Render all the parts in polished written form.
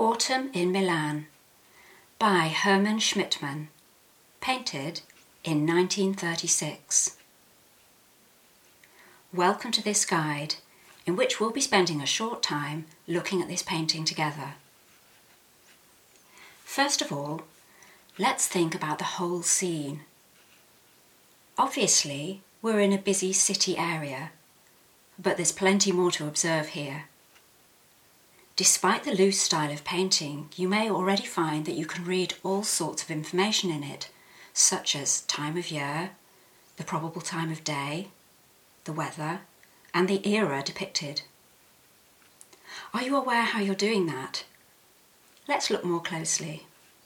Autumn in Milan by Hermann Schmidtmann, painted in 1936. Welcome to this guide, in which we'll be spending a short time looking at this painting together. First of all, let's think about the whole scene. Obviously, we're in a busy city area, but there's plenty more to observe here. Despite the loose style of painting, you may already find that you can read all sorts of information in it, such as time of year, the probable time of day, the weather, and the era depicted. Are you aware how you're doing that? Let's look more closely.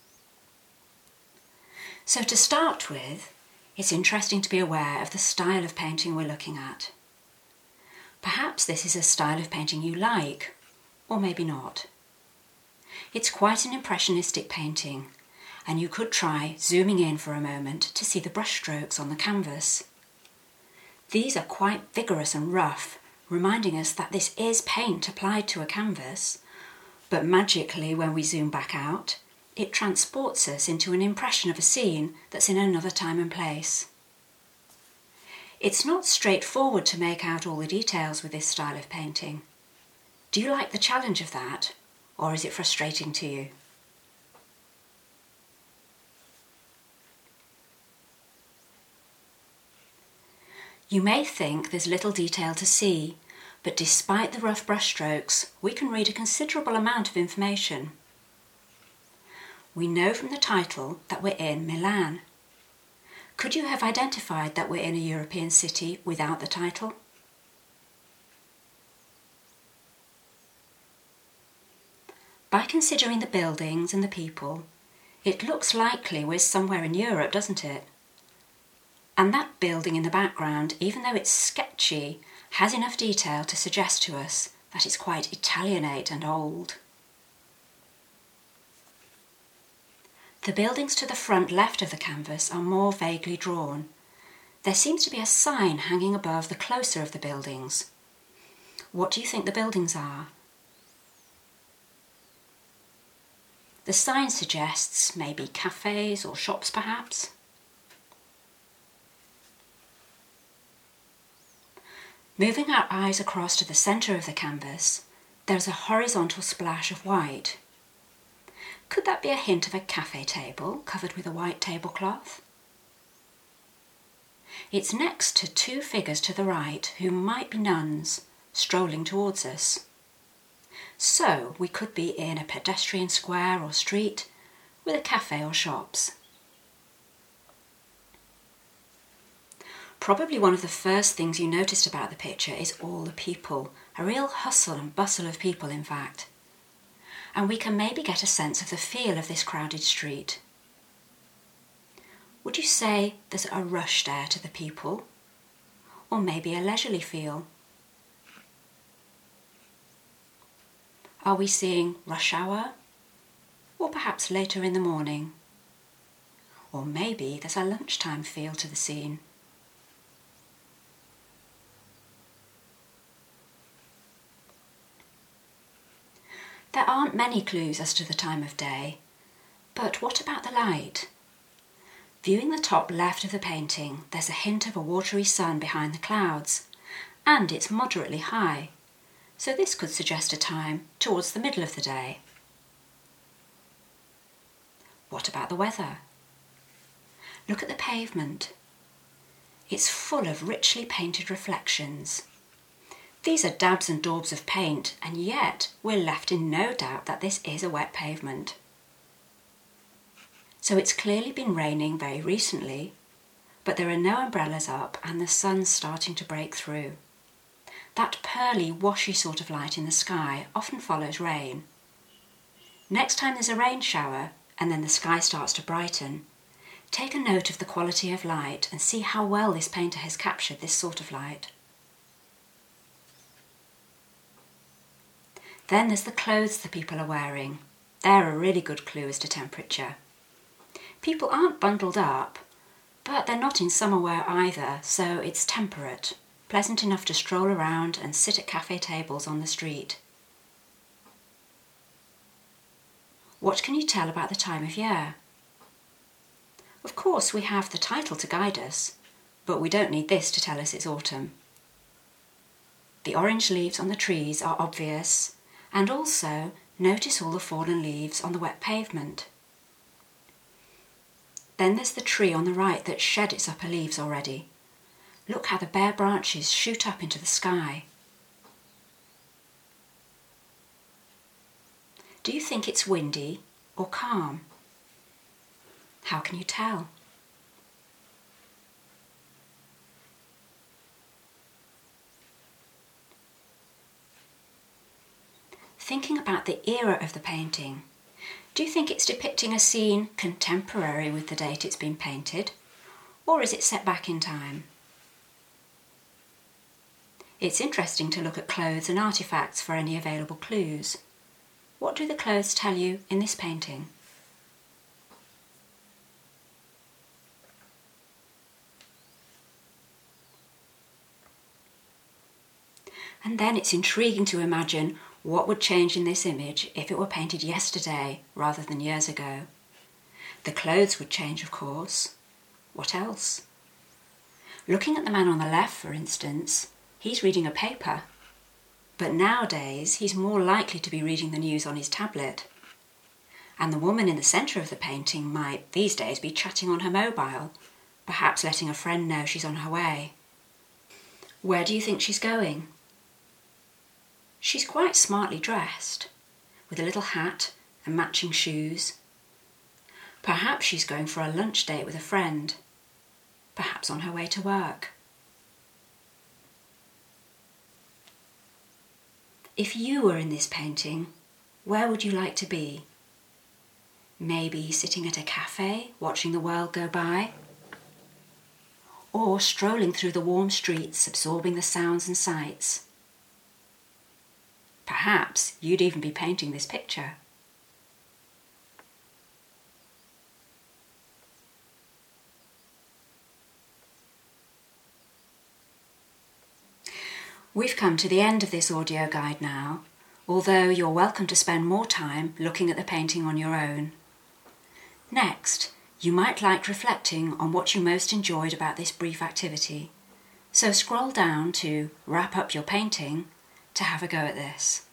So to start with, it's interesting to be aware of the style of painting we're looking at. Perhaps this is a style of painting you like, or maybe not. It's quite an impressionistic painting, and you could try zooming in for a moment to see the brushstrokes on the canvas. These are quite vigorous and rough, reminding us that this is paint applied to a canvas, but magically when we zoom back out, it transports us into an impression of a scene that's in another time and place. It's not straightforward to make out all the details with this style of painting. Do you like the challenge of that, or is it frustrating to you? You may think there's little detail to see, but despite the rough brushstrokes, we can read a considerable amount of information. We know from the title that we're in Milan. Could you have identified that we're in a European city without the title? By considering the buildings and the people, it looks likely we're somewhere in Europe, doesn't it? And that building in the background, even though it's sketchy, has enough detail to suggest to us that it's quite Italianate and old. The buildings to the front left of the canvas are more vaguely drawn. There seems to be a sign hanging above the closer of the buildings. What do you think the buildings are? The sign suggests maybe cafes or shops perhaps. Moving our eyes across to the centre of the canvas, there's a horizontal splash of white. Could that be a hint of a cafe table covered with a white tablecloth? It's next to two figures to the right who might be nuns strolling towards us. So we could be in a pedestrian square or street with a cafe or shops. Probably one of the first things you noticed about the picture is all the people, a real hustle and bustle of people in fact. And we can maybe get a sense of the feel of this crowded street. Would you say there's a rushed air to the people? Or maybe a leisurely feel? Are we seeing rush hour? Or perhaps later in the morning? Or maybe there's a lunchtime feel to the scene. There aren't many clues as to the time of day, but what about the light? Viewing the top left of the painting, there's a hint of a watery sun behind the clouds, and it's moderately high, so this could suggest a time towards the middle of the day. What about the weather? Look at the pavement. It's full of richly painted reflections. These are dabs and daubs of paint, and yet we're left in no doubt that this is a wet pavement. So it's clearly been raining very recently, but there are no umbrellas up and the sun's starting to break through. That pearly, washy sort of light in the sky often follows rain. Next time there's a rain shower and then the sky starts to brighten, take a note of the quality of light and see how well this painter has captured this sort of light. Then there's the clothes the people are wearing. They're a really good clue as to temperature. People aren't bundled up, but they're not in summer wear either, so it's temperate, pleasant enough to stroll around and sit at cafe tables on the street. What can you tell about the time of year? Of course, we have the title to guide us, but we don't need this to tell us it's autumn. The orange leaves on the trees are obvious, and also notice all the fallen leaves on the wet pavement. Then there's the tree on the right that's shed its upper leaves already. Look how the bare branches shoot up into the sky. Do you think it's windy or calm? How can you tell? Thinking about the era of the painting, do you think it's depicting a scene contemporary with the date it's been painted, or is it set back in time? It's interesting to look at clothes and artefacts for any available clues. What do the clothes tell you in this painting? And then it's intriguing to imagine what would change in this image if it were painted yesterday rather than years ago. The clothes would change, of course. What else? Looking at the man on the left, for instance, he's reading a paper. But nowadays, he's more likely to be reading the news on his tablet. And the woman in the centre of the painting might, these days, be chatting on her mobile, perhaps letting a friend know she's on her way. Where do you think she's going? She's quite smartly dressed, with a little hat and matching shoes. Perhaps she's going for a lunch date with a friend, perhaps on her way to work. If you were in this painting, where would you like to be? Maybe sitting at a cafe, watching the world go by? Or strolling through the warm streets, absorbing the sounds and sights? Perhaps you'd even be painting this picture. We've come to the end of this audio guide now, although you're welcome to spend more time looking at the painting on your own. Next, you might like reflecting on what you most enjoyed about this brief activity, so scroll down to Wrap Up Your Painting to have a go at this.